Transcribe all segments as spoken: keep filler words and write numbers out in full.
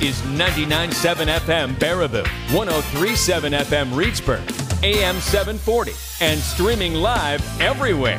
is ninety-nine point seven F M Baraboo, one oh three point seven F M Reedsburg, A M seven forty, and streaming live everywhere.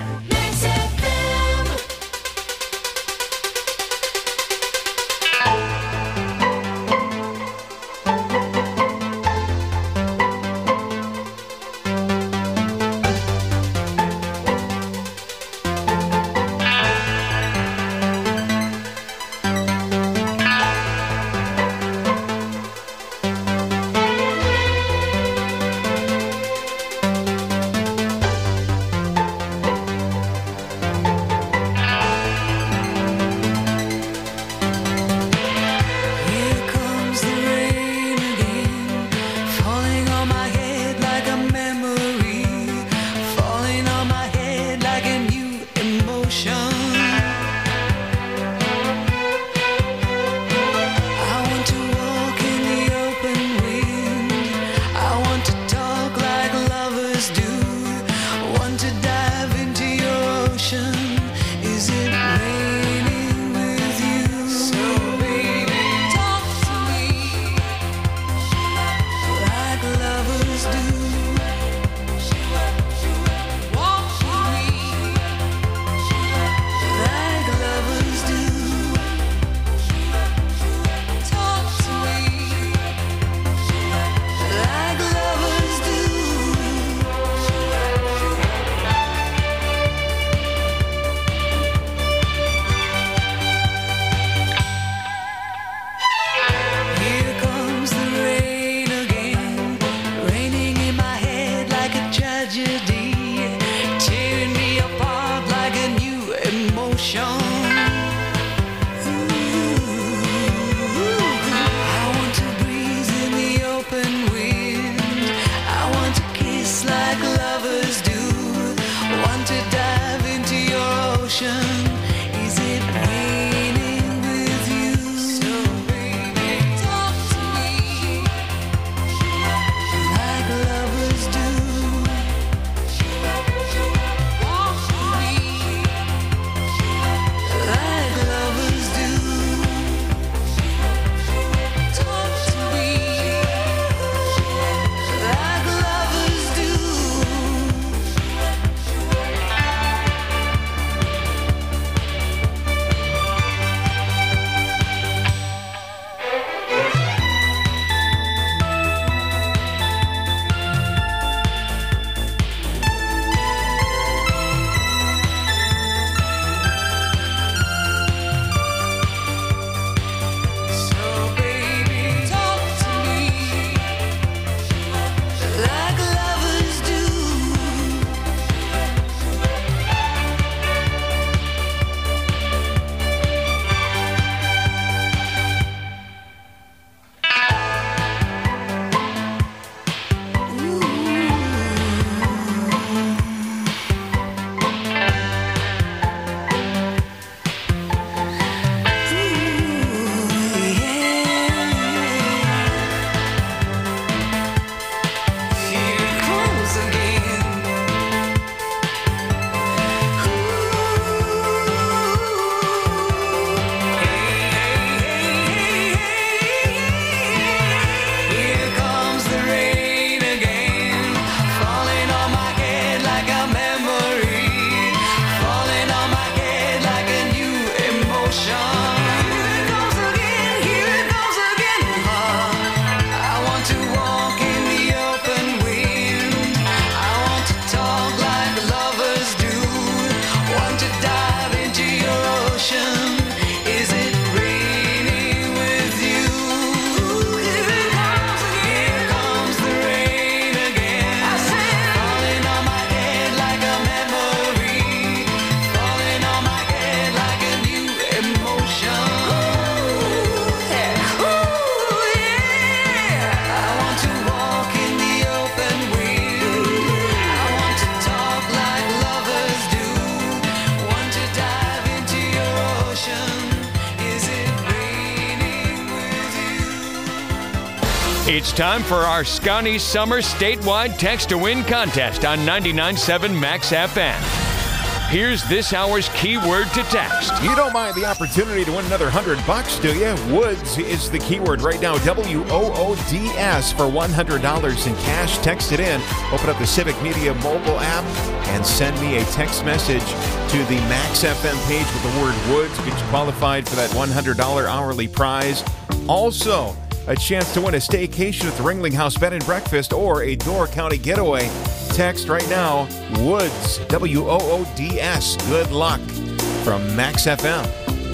It's time for our Scotty Summer statewide text to win contest on ninety-nine point seven Max F M. Here's this hour's keyword to text. You don't mind the opportunity to win another hundred bucks, do you? Woods is the keyword right now. W O O D S for one hundred dollars in cash. Text it in. Open up the Civic Media mobile app and send me a text message to the Max F M page with the word Woods. Get you qualified for that one hundred dollars hourly prize. Also, a chance to win a staycation at the Ringling House Bed and Breakfast or a Door County getaway. Text right now, Woods, W O O D S. Good luck from Max F M.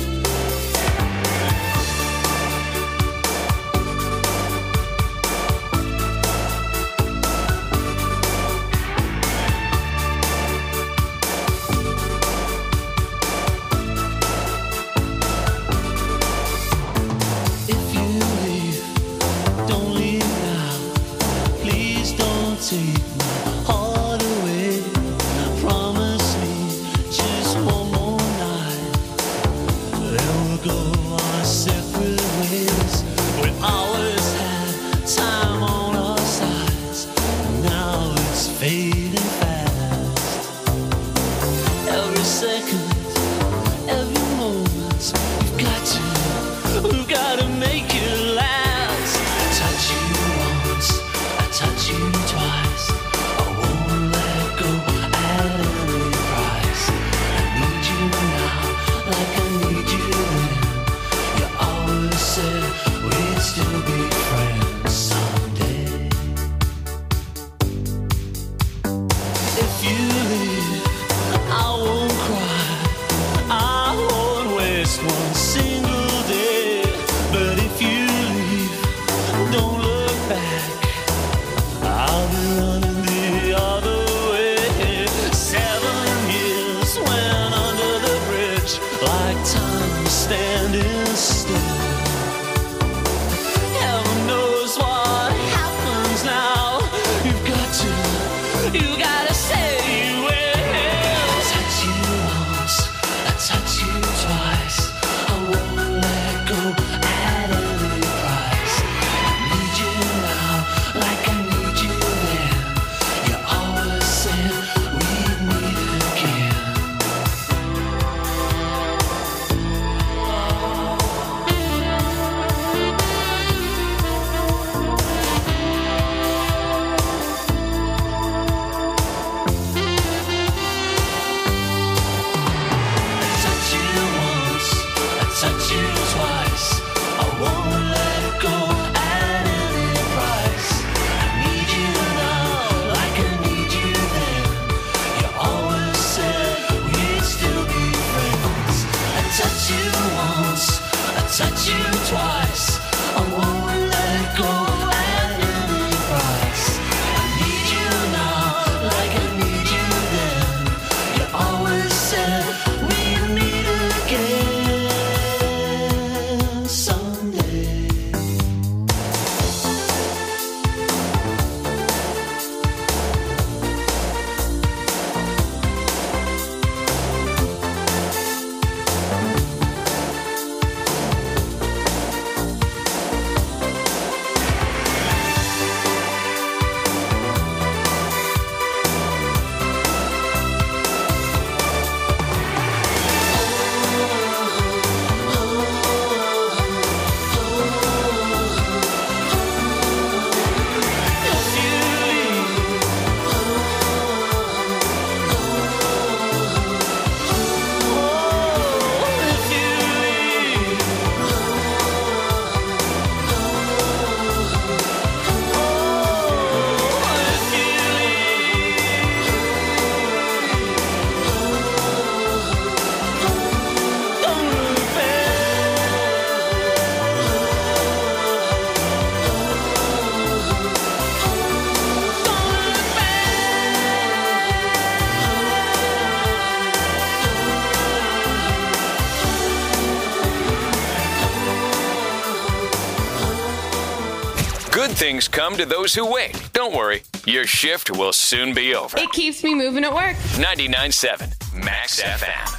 Good things come to those who wait. Don't worry, your shift will soon be over. It keeps me moving at work. ninety-nine point seven Max F M.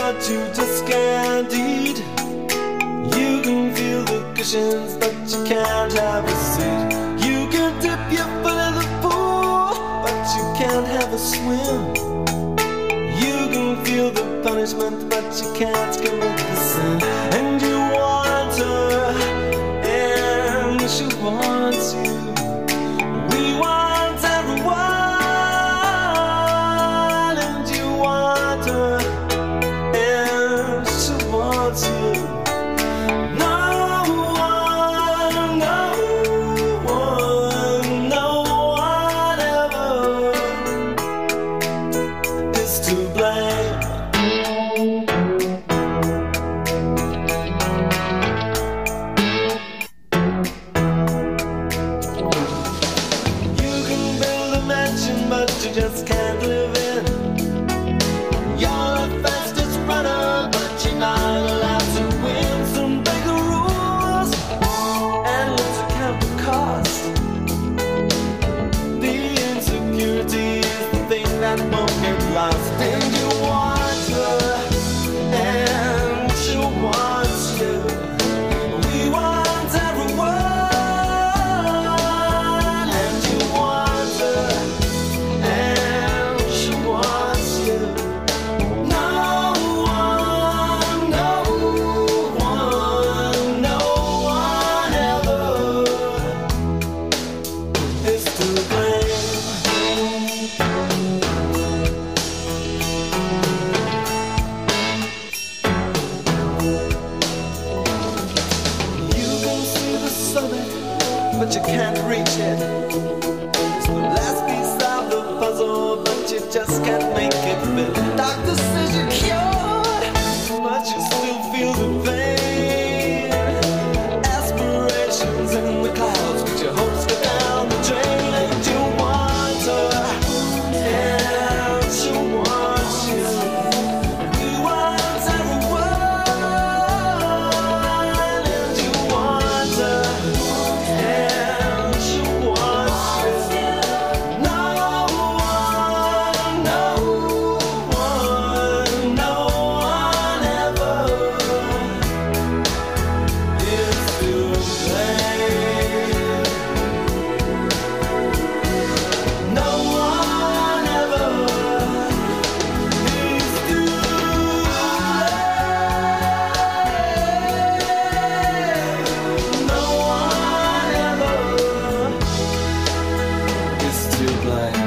but you just can't eat. You can feel the cushions, but you can't have a seat. You can dip your foot in the pool, but you can't have a swim. You can feel the punishment, but you can't commit the sin. And you want her, and she wants you. We want everyone, and you want her, and she wants you. No one, no one, no one ever is to blame. You can build a mansion, but you just can't live in. You're the fastest runner, but you're not allowed to win. Some bigger rules, and let's account the cost. The insecurity is the thing that won't get lost. And you want her, and she wants you. We want everyone, and you want her, and she wants you. No one, no one, no one ever is to blame. You can see the summit, but you can't reach it. It's the last piece of the puzzle, but you just can't make it fit. Doctor says you're cured, but you still feel the pain. Aspirations in the clouds, but your hopes go down the drain. And you want her, and she wants you. We want everyone, and you want her, and she wants you. No one, no one, no one ever is to blame. No one ever is to blame. No one ever is to blame.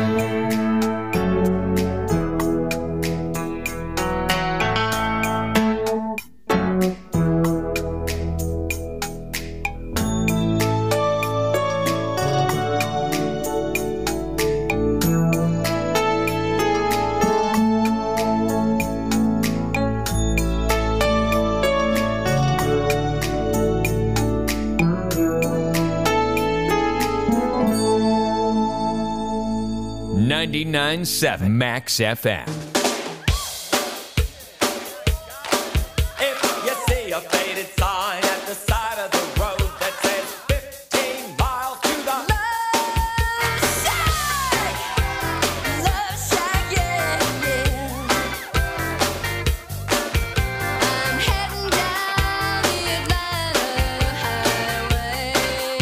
ninety-nine point seven Max F M. If you see a faded sign at the side of the road that says fifteen miles to the Love Shack, Love Shack, yeah, yeah. I'm heading down the Atlanta highway,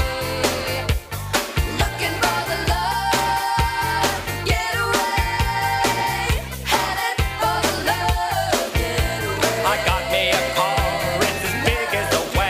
looking for the love getaway, headed for the love getaway. I got me a car, it's as big as a wagon.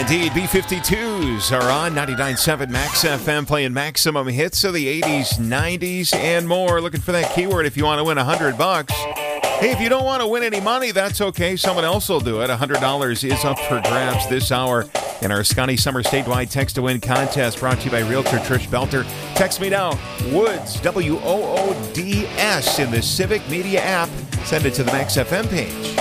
Indeed, B fifty-twos are on ninety-nine point seven Max F M, playing maximum hits of the eighties, nineties, and more. Looking for that keyword if you want to win one hundred bucks. Hey, if you don't want to win any money, that's okay. Someone else will do it. one hundred dollars is up for grabs this hour in our Scotty Summer Statewide Text to Win contest, brought to you by Realtor Trish Belter. Text me now, Woods, W O O D S, in the Civic Media app. Send it to the Max F M page.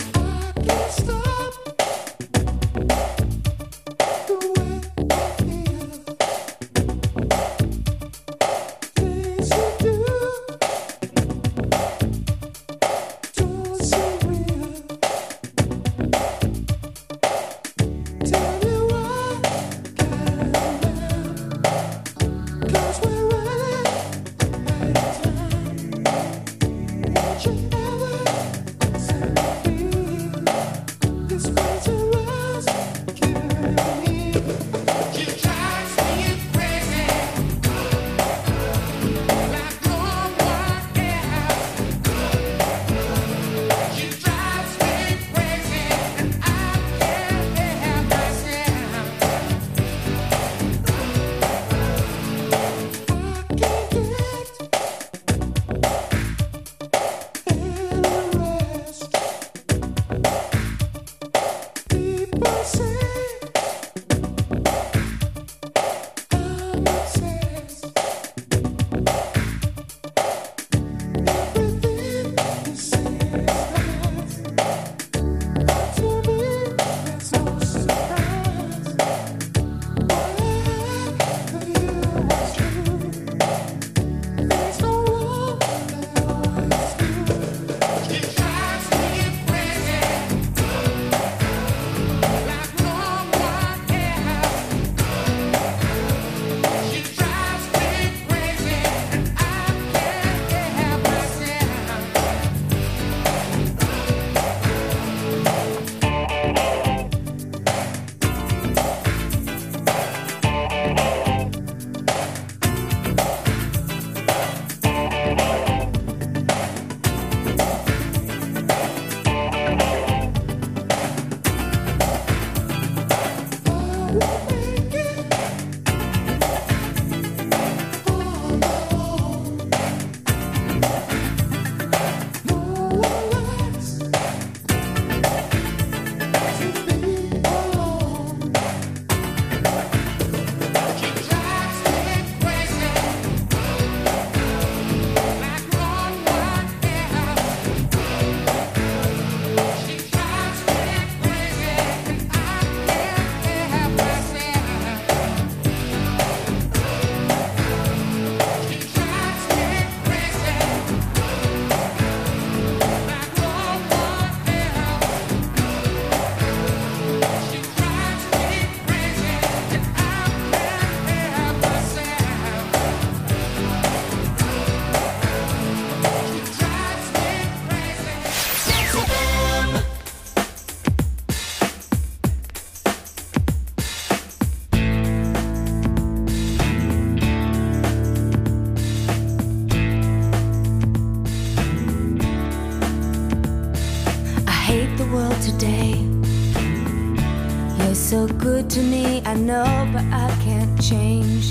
So good to me, I know, but I can't change.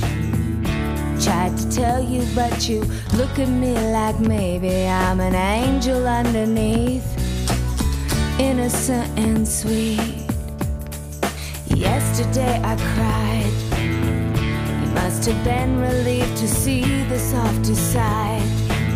Tried to tell you, but you look at me like maybe I'm an angel underneath, innocent and sweet. Yesterday I cried. You must have been relieved to see the softer side.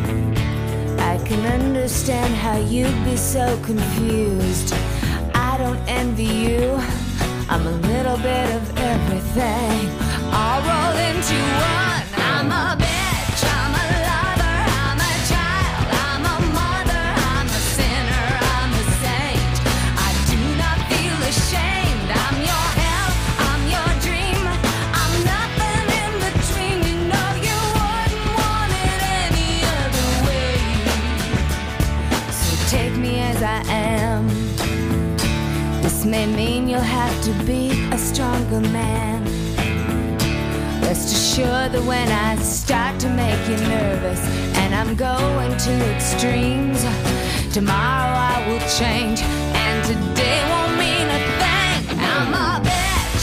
I can understand how you'd be so confused. I don't envy you. I'm a little bit of everything, all rolled into one. I'm a bitch, I'm a lover, I'm a child, I'm a mother, I'm a sinner, I'm a saint. I do not feel ashamed. I'm your hell, I'm your dream. I'm nothing in between. You know you wouldn't want it any other way. So take me as I am. This may mean you'll have to be a stronger man. Rest assured that when I start to make you nervous and I'm going to extremes, tomorrow I will change and today won't mean a thing. I'm a bitch,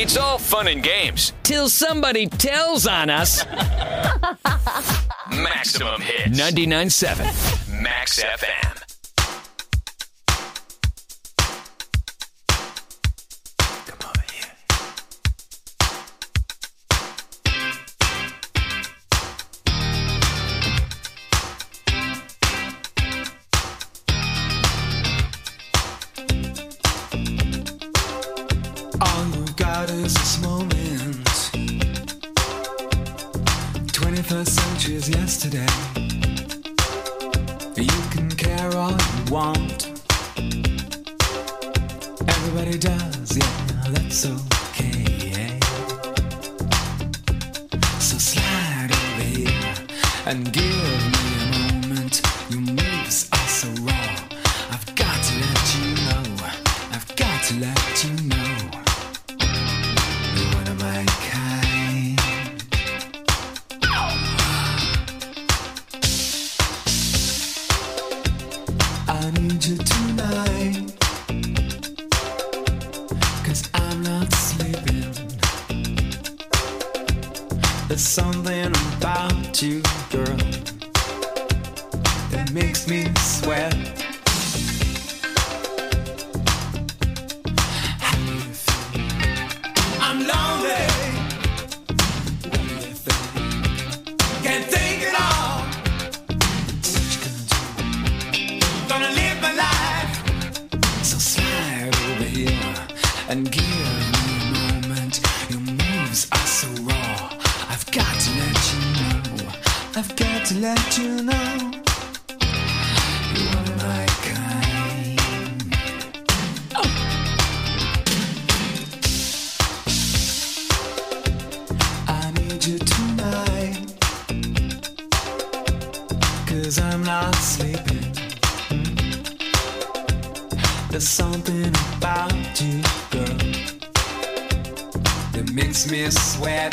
It's all fun and games. Till somebody tells on us. Maximum Hits. ninety-nine point seven. Max F M. All you've got is this moment. twenty-first century's yesterday. You can care all you want. Everybody does, yeah, that's okay. So slide over here and give me a moment. Your moves are so raw. I've got to let you know. I've got to let you know. You're one of my kind. I need you tonight, 'cause I'm not sleeping. There's something about you, girl, that makes me sweat. How do you feel? I'm lonely. What do you think? Can't think at all. What you gonna do? Gonna live my life. So slide over here and give me a moment. Your moves are so raw. I've got to let you know. I've got to let you know. You're one of my kind. Oh. I need you tonight, 'cause I'm not sleeping. There's something about you, girl, that makes me sweat.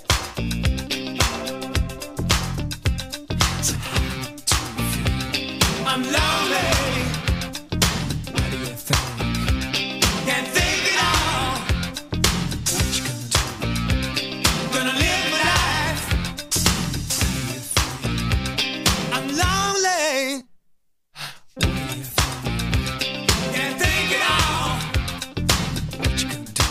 So how do you feel? I'm lonely. What do you think? Can't think at all. What you gonna do? Gonna live my life. How do you feel? I'm lonely. What do you think? Can't think at all. What you gonna do?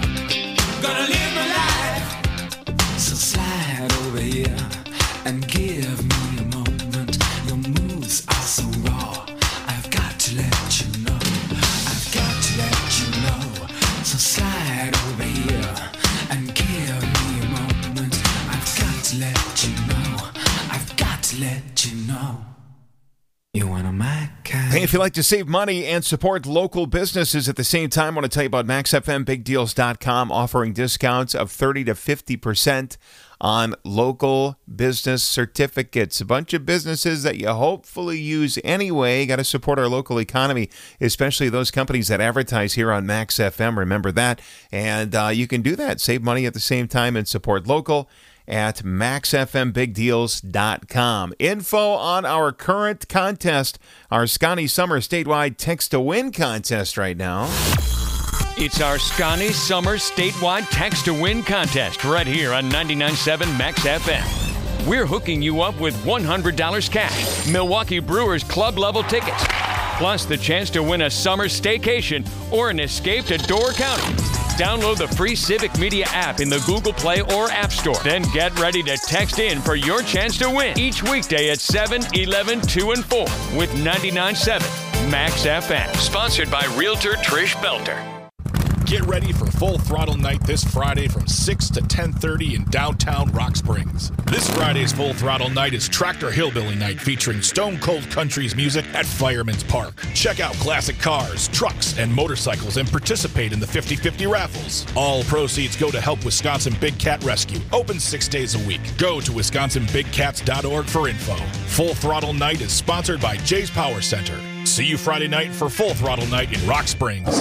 Gonna live my life. So slide over here and give me a moment. Your moves are so raw. I've got to let you know. I've got to let you know. So slide over here and give me a moment. I've got to let you know. I've got to let you know. You're one of my kind. Hey, if you'd like to save money and support local businesses at the same time, I want to tell you about max f m big deals dot com offering discounts of thirty to fifty percent on local business certificates. A bunch of businesses that you hopefully use anyway. Got to support our local economy, especially those companies that advertise here on Max F M. Remember that. And uh, you can do that. Save money at the same time and support local at max f m big deals dot com. Info on our current contest, our Scotty Summer statewide text to win contest right now. It's our Scotty Summer statewide text to win contest right here on ninety-nine point seven Max F M. We're hooking you up with one hundred dollars cash, Milwaukee Brewers club level tickets, plus the chance to win a summer staycation or an escape to Door County. Download the free Civic Media app in the Google Play or App Store. Then get ready to text in for your chance to win each weekday at seven, eleven, two, and four with ninety-nine point seven Max F M. Sponsored by Realtor Trish Belter. Get ready for Full Throttle Night this Friday from six to ten thirty in downtown Rock Springs. This Friday's Full Throttle Night is Tractor Hillbilly Night featuring Stone Cold Country's music at Fireman's Park. Check out classic cars, trucks, and motorcycles and participate in the fifty-fifty raffles. All proceeds go to help Wisconsin Big Cat Rescue. Open six days a week. Go to wisconsin big cats dot org for info. Full Throttle Night is sponsored by Jay's Power Center. See you Friday night for Full Throttle Night in Rock Springs.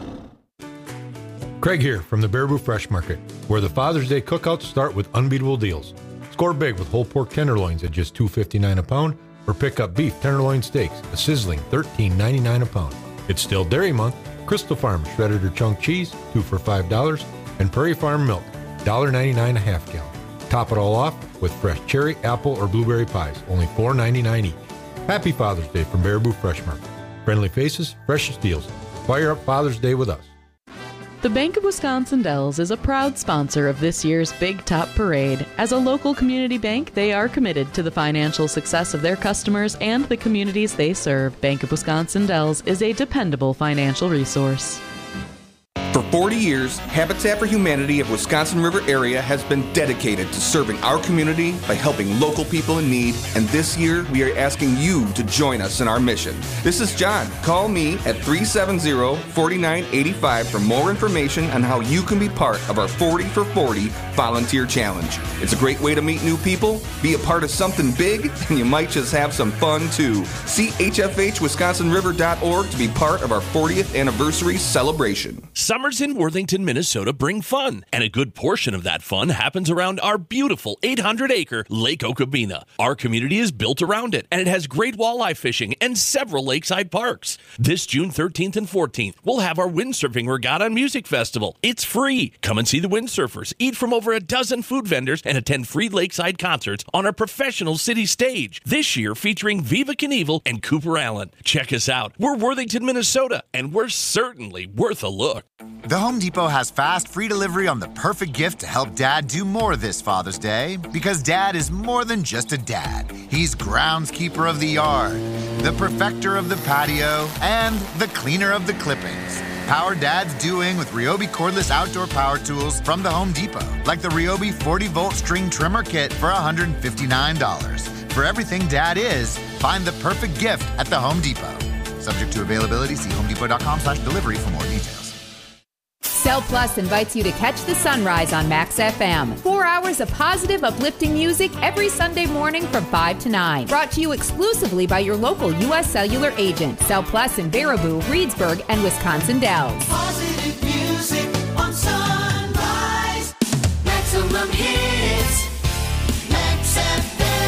Craig here from the Baraboo Fresh Market, where the Father's Day cookouts start with unbeatable deals. Score big with whole pork tenderloins at just two dollars and fifty-nine cents a pound, or pick up beef tenderloin steaks, a sizzling thirteen dollars and ninety-nine cents a pound. It's still Dairy Month. Crystal Farm shredded or chunk cheese, two for five dollars. And Prairie Farm milk, one dollar ninety-nine a half gallon. Top it all off with fresh cherry, apple, or blueberry pies, only four ninety-nine each. Happy Father's Day from Baraboo Fresh Market. Friendly faces, freshest deals. Fire up Father's Day with us. The Bank of Wisconsin Dells is a proud sponsor of this year's Big Top Parade. As a local community bank, they are committed to the financial success of their customers and the communities they serve. Bank of Wisconsin Dells is a dependable financial resource. For forty years, Habitat for Humanity of Wisconsin River area has been dedicated to serving our community by helping local people in need, and this year we are asking you to join us in our mission. This is John. Call me at three seven zero, four nine eight five for more information on how you can be part of our forty for forty volunteer challenge. It's a great way to meet new people, be a part of something big, and you might just have some fun too. See H F H wisconsin river dot org to be part of our fortieth anniversary celebration. Summers in Worthington, Minnesota bring fun, and a good portion of that fun happens around our beautiful eight hundred acre Lake Okabena. Our community is built around it, and it has great walleye fishing and several lakeside parks. This June thirteenth and fourteenth, we'll have our windsurfing regatta and music festival. It's free. Come and see the windsurfers, eat from over a dozen food vendors, and attend free lakeside concerts on our professional city stage. This year featuring Viva Knievel and Cooper Allen. Check us out. We're Worthington, Minnesota, and we're certainly worth a look. The Home Depot has fast, free delivery on the perfect gift to help Dad do more this Father's Day. Because Dad is more than just a dad. He's groundskeeper of the yard, the perfecter of the patio, and the cleaner of the clippings. Power Dad's doing with Ryobi cordless outdoor power tools from the Home Depot. Like the Ryobi forty volt string trimmer kit for one hundred fifty-nine dollars. For everything Dad is, find the perfect gift at the Home Depot. Subject to availability, see homedepot.com slash delivery for more details. Cell Plus invites you to catch the sunrise on Max F M. Four hours of positive, uplifting music every Sunday morning from five to nine. Brought to you exclusively by your local U S Cellular agent. Cell Plus in Baraboo, Reedsburg, and Wisconsin Dells. Positive music on Sunrise. Maximum hits. Max F M.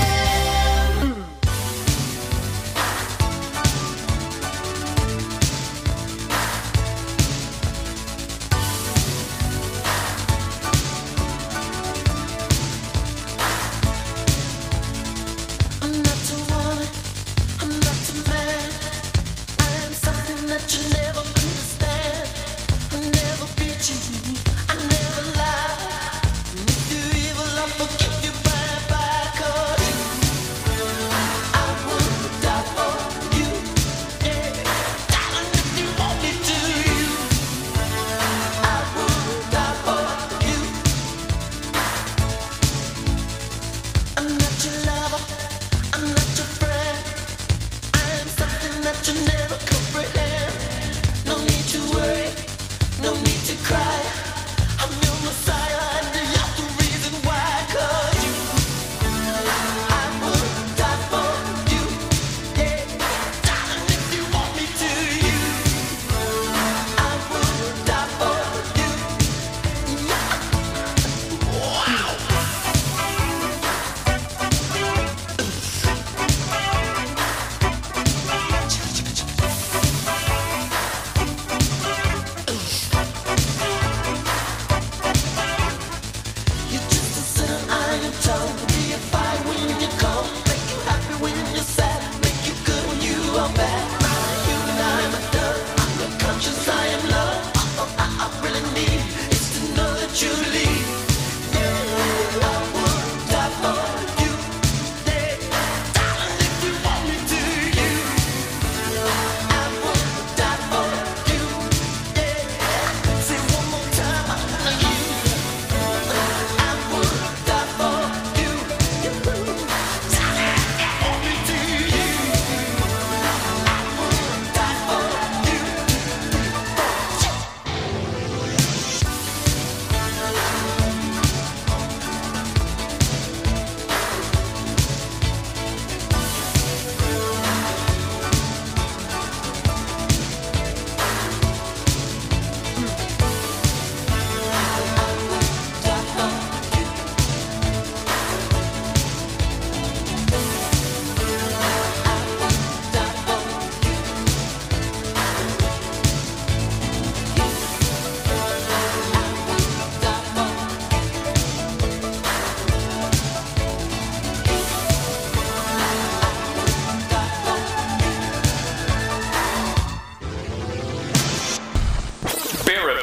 I'm not too worried. I'm not too mad. I am something that you never understand. I never beat you. I never lie. And if you're evil, I'll forgive you bye bye. 'Cause I would die for you. Yeah, darling, if you want me to, you. I would die for you. I'm not your lover. I'm not your friend. I am something that you never comprehend.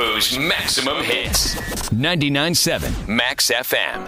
Baraboo's Maximum Hits. ninety-nine point seven Max F M.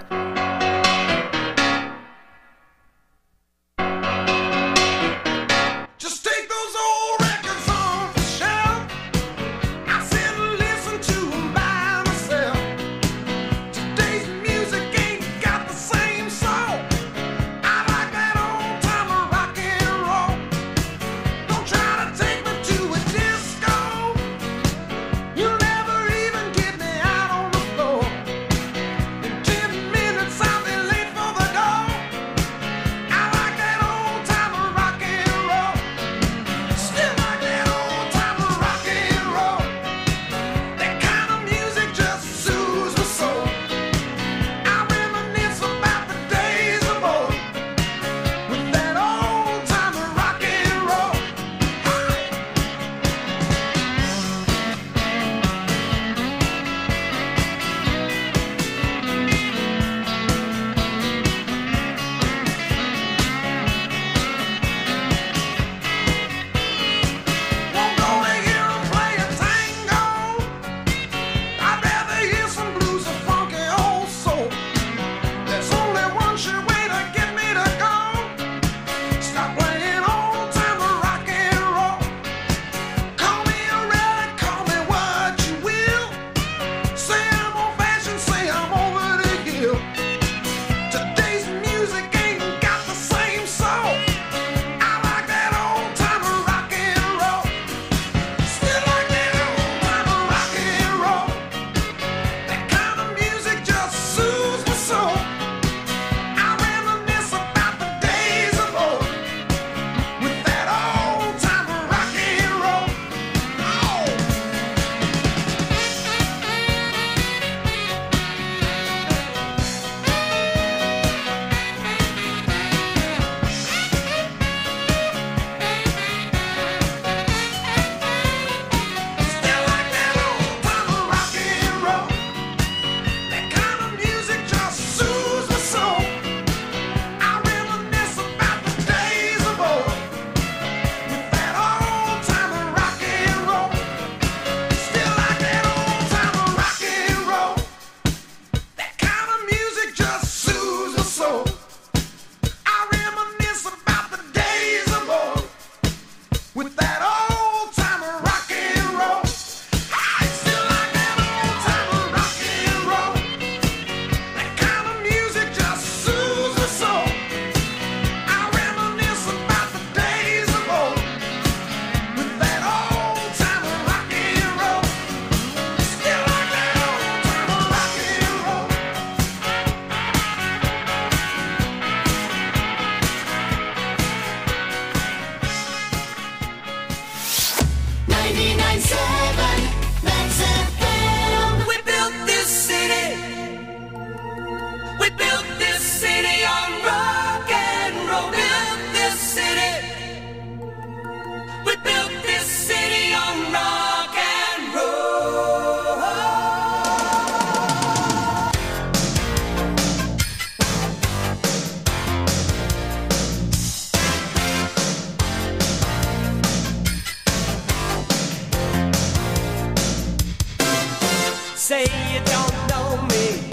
Say you don't know me,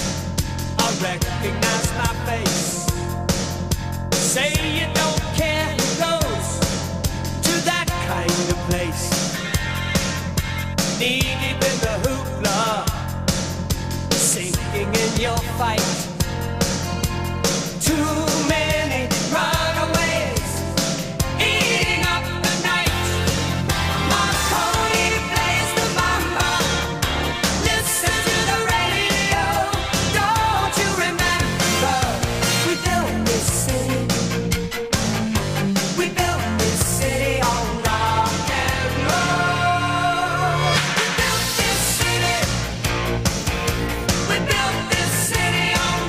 I recognize my face. Say you don't care who goes to that kind of place. Knee deep in the hoopla, sinking in your fight. Too many runaways eating up the night. Marconi plays the mambo. Listen to the radio. Don't you remember? We built this city. We built this city on rock and roll. We built this city. We built this city on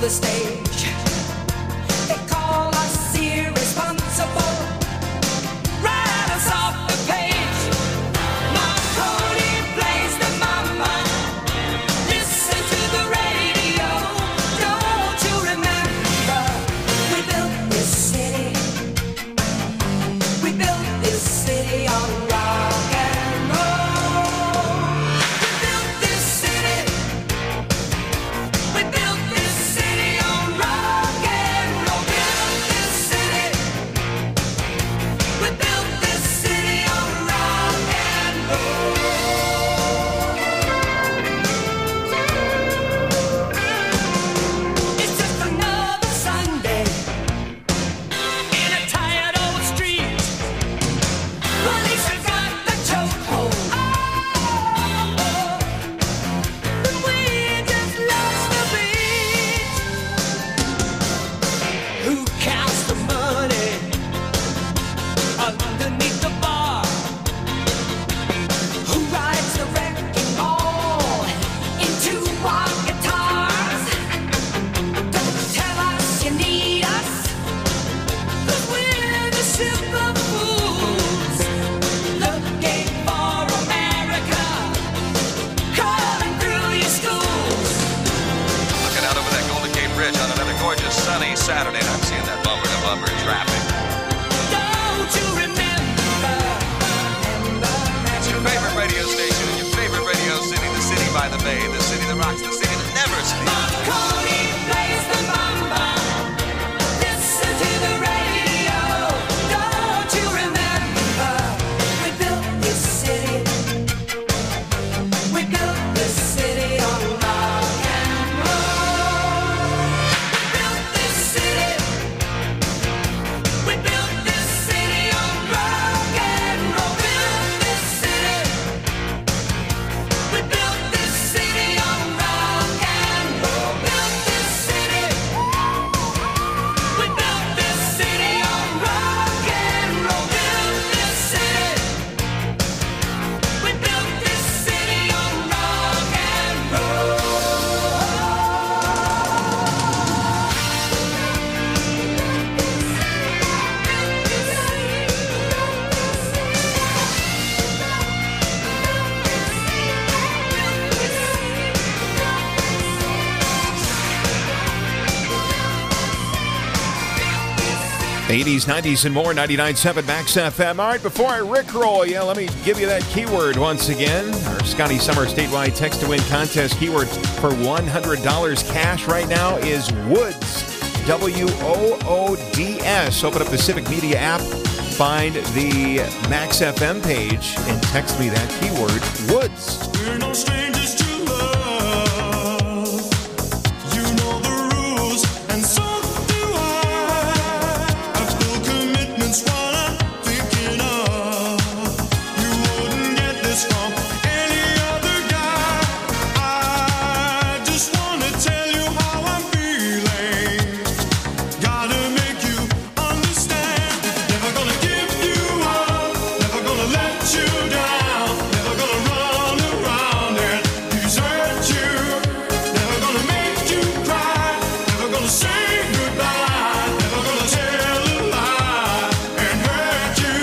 the stage. They call us irresponsible, write us off the page. Marconi plays the mama. Listen to the radio. Don't you remember? We built this city. We built this city on rock and roll. We built this city. We built this city on rock and roll. Built this city. We built this city on rock and roll. It's just another Sunday in a tired old street. Police have got the chokehold. But we just lost the beat. Who counts the money underneath the bar? Who rides the wrecking ball into our guitars? Don't tell us you need us, 'cause we're the super fools looking for America, crawling through your schools. Looking out over that Golden Gate Bridge on another gorgeous sunny Saturday, and I'm seeing that bumper to bumper traffic. Don't you remember? It's your favorite radio station, your favorite radio city, the city by the bay, the city that rocks, the city that never sleeps. Marconi plays the mama. Listen to the radio. Don't you remember? We built this city. We built this city on rock and roll. We built this city. We built this city on rock and roll. Built this city. We built this city on rock and roll. Built this city. We built this city on rock and roll. Built this city. We built this city on rock and roll. eighties, nineties, and more, ninety-nine point seven Max F M. All right, before I rickroll you, let me give you that keyword once again. Our Scotty Summer statewide text-to-win contest keyword for one hundred dollars cash right now is Woods. W O O D S. Open up the Civic Media app, find the Max F M page, and text me that keyword, Woods. We're no strangers to love. You know the rules, and so do I. I've full commitments while I'm thinking of. You wouldn't get this from any other guy. I just wanna tell you how I'm feeling. Gotta make you understand. Never gonna give you up. Never gonna let you down. Never gonna run around and desert you. Never gonna make you cry. Never gonna say goodbye. Never gonna tell a lie and hurt you.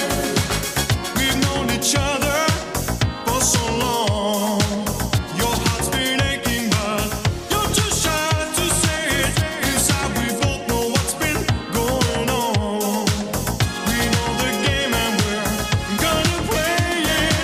We've known each other for so long. Your heart's been aching, but you're too shy to say it. Inside we both know what's been going on. We know the game and we're gonna play it.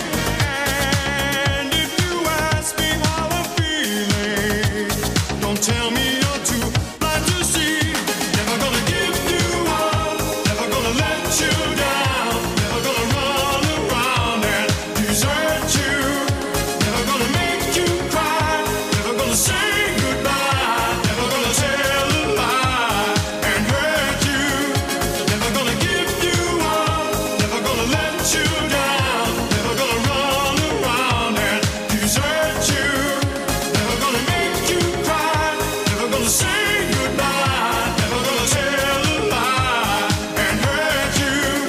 And if you ask me how I'm feeling, don't tell me you're too blind to see. Never gonna give you up. Never gonna let you down. Never gonna run around and desert you. Never gonna make you cry. Never gonna say goodbye. Never gonna tell a lie and hurt you. Never gonna give you up. Never gonna let you down. Never gonna run around and desert you. Never gonna make you cry. Never gonna say goodbye. Never gonna tell a lie and hurt you.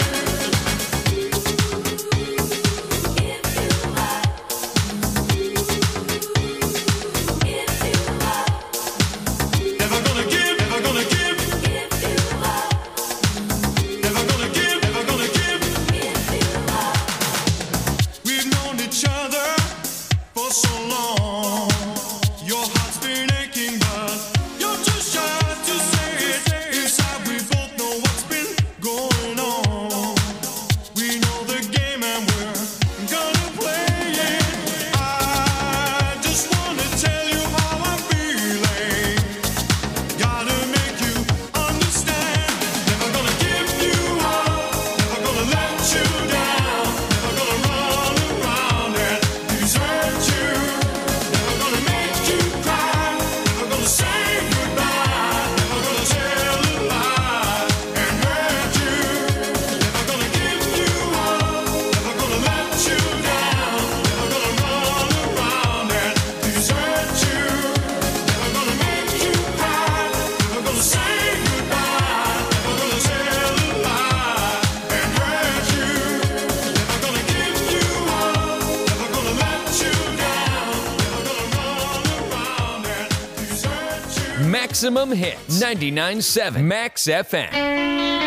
Maximum hits. ninety-nine point seven Max F M.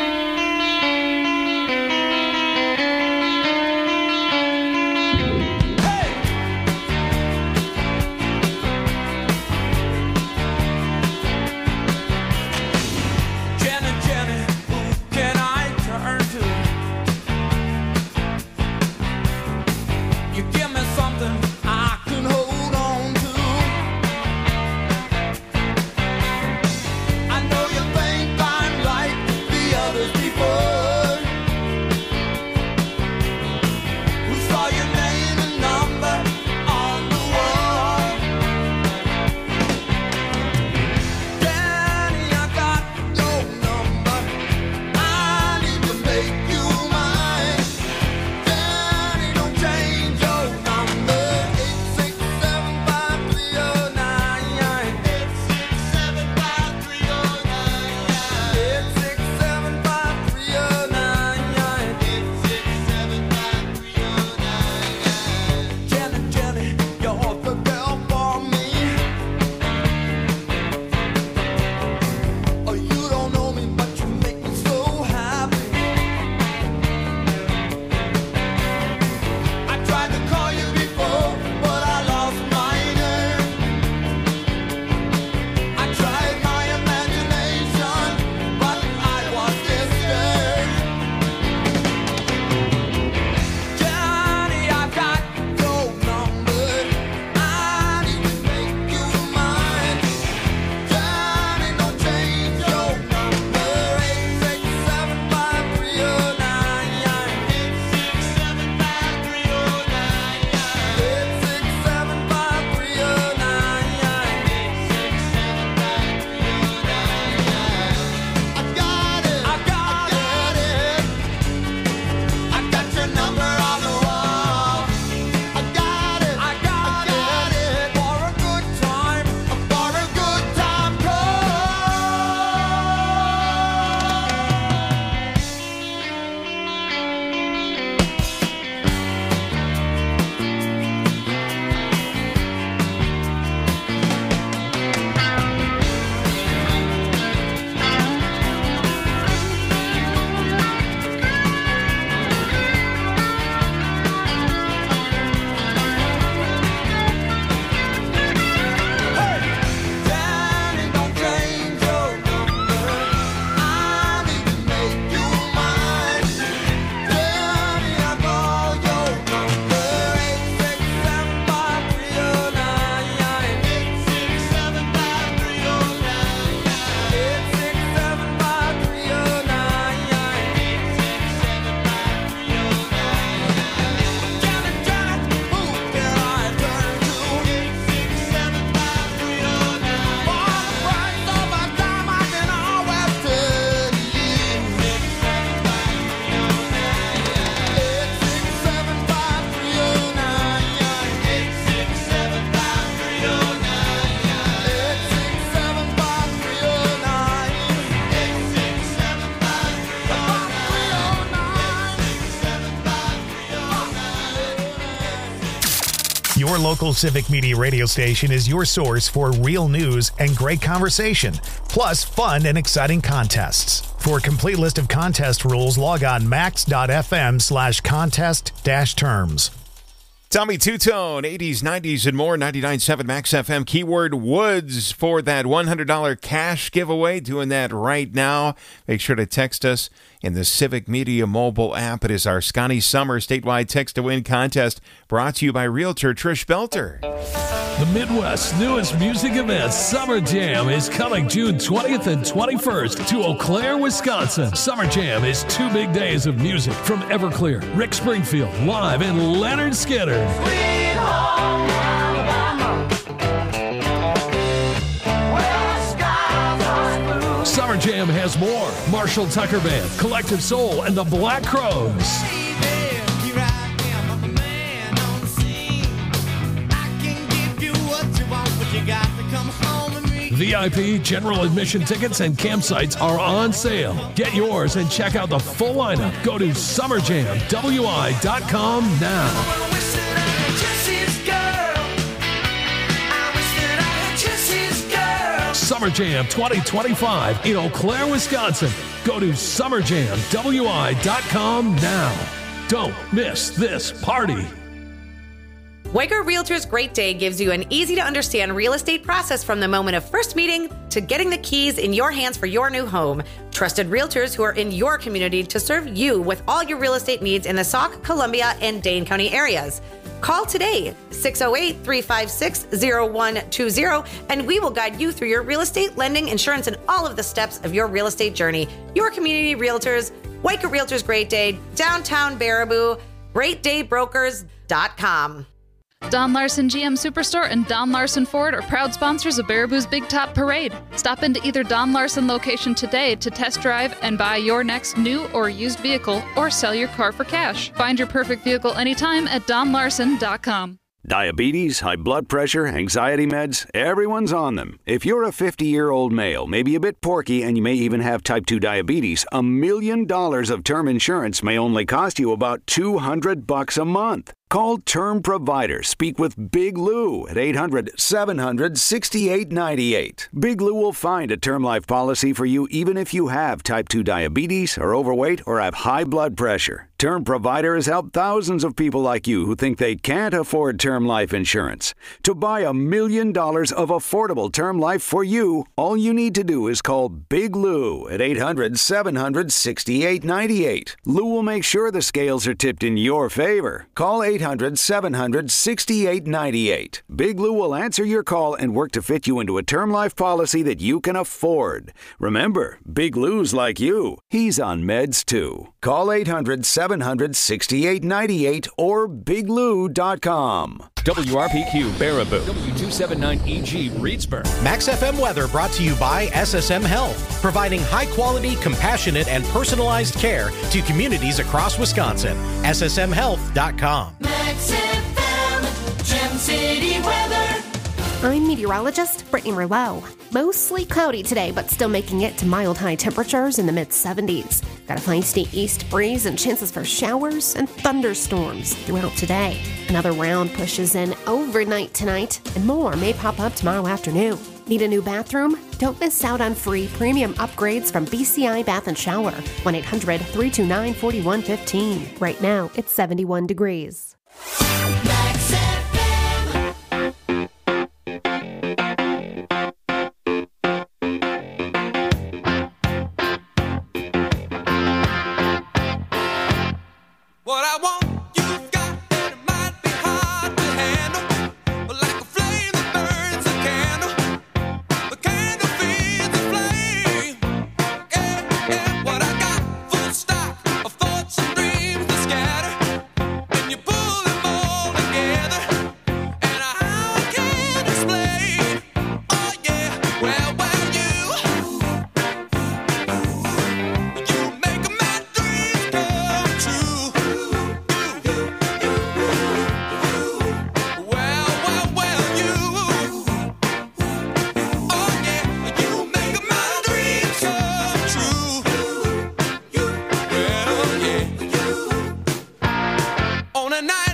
Your local Civic Media radio station is your source for real news and great conversation, plus fun and exciting contests. For a complete list of contest rules, log on max.fm slash contest dash terms. Tommy Two-Tone, eighties, nineties, and more, ninety-nine point seven Max F M. Keyword Woods for that one hundred dollars cash giveaway. Doing that right now. Make sure to text us in the Civic Media mobile app. It is our Scotty Summer statewide text-to-win contest brought to you by Realtor Trish Belter. The Midwest's newest music event, Summer Jam, is coming June twentieth and twenty-first to Eau Claire, Wisconsin. Summer Jam is two big days of music from Everclear, Rick Springfield, live, and Leonard Skinner. Sweet home Alabama, where the skies are blue. Summer Jam has more. Marshall Tucker Band, Collective Soul, and the Black Crows. V I P, general admission tickets, and campsites are on sale. Get yours and check out the full lineup. Go to summer jam w i dot com now. Summer Jam twenty twenty-five in Eau Claire, Wisconsin. Go to summer jam w i dot com now. Don't miss this party. Weicker Realtors Great Day gives you an easy-to-understand real estate process from the moment of first meeting to getting the keys in your hands for your new home. Trusted realtors who are in your community to serve you with all your real estate needs in the Sauk, Columbia, and Dane County areas. Call today, six oh eight, three five six, oh one two oh, and we will guide you through your real estate, lending, insurance, and all of the steps of your real estate journey. Your community realtors, Weicker Realtors Great Day, downtown Baraboo, great day brokers dot com. Don Larson G M Superstore and Don Larson Ford are proud sponsors of Baraboo's Big Top Parade. Stop into either Don Larson location today to test drive and buy your next new or used vehicle, or sell your car for cash. Find your perfect vehicle anytime at don larson dot com. Diabetes, high blood pressure, anxiety meds, everyone's on them. If you're a fifty-year-old male, maybe a bit porky, and you may even have type two diabetes, a million dollars of term insurance may only cost you about two hundred bucks a month. Call Term Provider. Speak with Big Lou at eight hundred, seven hundred, sixty-eight ninety-eight. Big Lou will find a term life policy for you even if you have type two diabetes, are overweight, or have high blood pressure. Term Provider has helped thousands of people like you who think they can't afford term life insurance. To buy a million dollars of affordable term life for you, all you need to do is call Big Lou at eight hundred, seven hundred, sixty-eight ninety-eight. Lou will make sure the scales are tipped in your favor. Call eight hundred, seven hundred, sixty-eight ninety-eight. Big Lou will answer your call and work to fit you into a term life policy that you can afford. Remember, Big Lou's like you. He's on meds too. Call eight hundred, seven hundred, sixty-eight ninety-eight or big lou dot com. W R P Q Baraboo, W two seventy-nine E G Reedsburg. Max F M weather brought to you by S S M Health, providing high-quality, compassionate, and personalized care to communities across Wisconsin. S S M health dot com. Max F M, Gem City weather. I'm meteorologist Brittany Merlot. Mostly cloudy today, but still making it to mild high temperatures in the mid seventies. Got a feisty east breeze and chances for showers and thunderstorms throughout today. Another round pushes in overnight tonight, and more may pop up tomorrow afternoon. Need a new bathroom? Don't miss out on free premium upgrades from B C I Bath and Shower. one eight hundred, three two nine, four one one five. Right now, it's seventy-one degrees. Max F M. What I want, you've got, and it might be hard to handle. But like a flame that burns a candle, the candle feeds the flame. Yeah, yeah, what I got, full stock of thoughts and dreams that scatter. When you pull them all together, and how I can't explain. Oh yeah, well, well, you, you make my dreams come true. On a night